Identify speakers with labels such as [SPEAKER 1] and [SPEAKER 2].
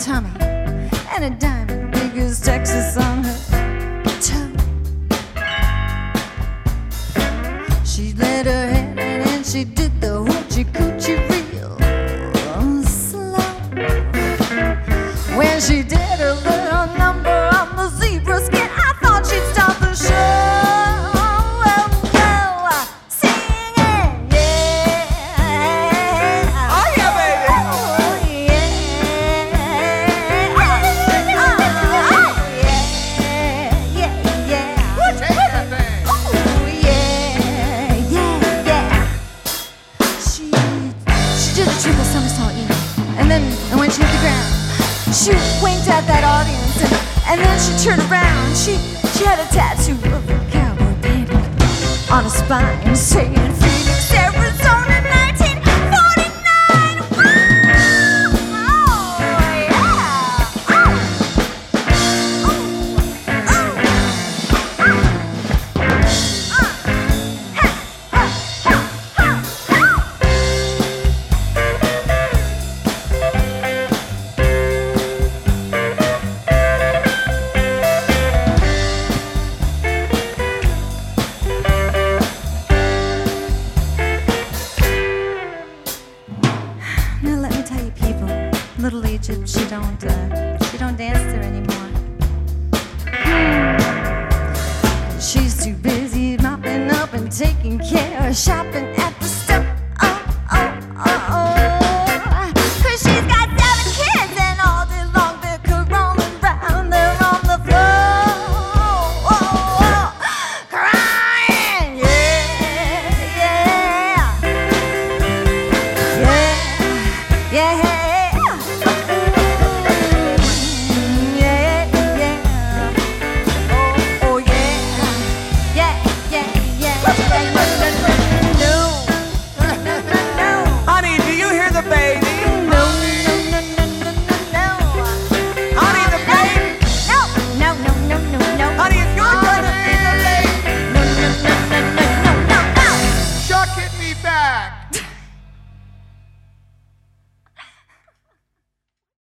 [SPEAKER 1] tummy and a diamond Biggest Texas on her toe. She laid her head in and she did the hoochie coochie real slow. When she did her little number on the zebra skin, I thought she'd start the show. And when she hit the ground, she winked at that audience, and then she turned around. She had a tattoo of a cowboy painted on her spine, saying Phoenix, Arizona, 1949. Oh, yeah. Now let me tell you, people, Little Egypt, she don't dance there anymore. She's too busy mopping up and taking care of shopping at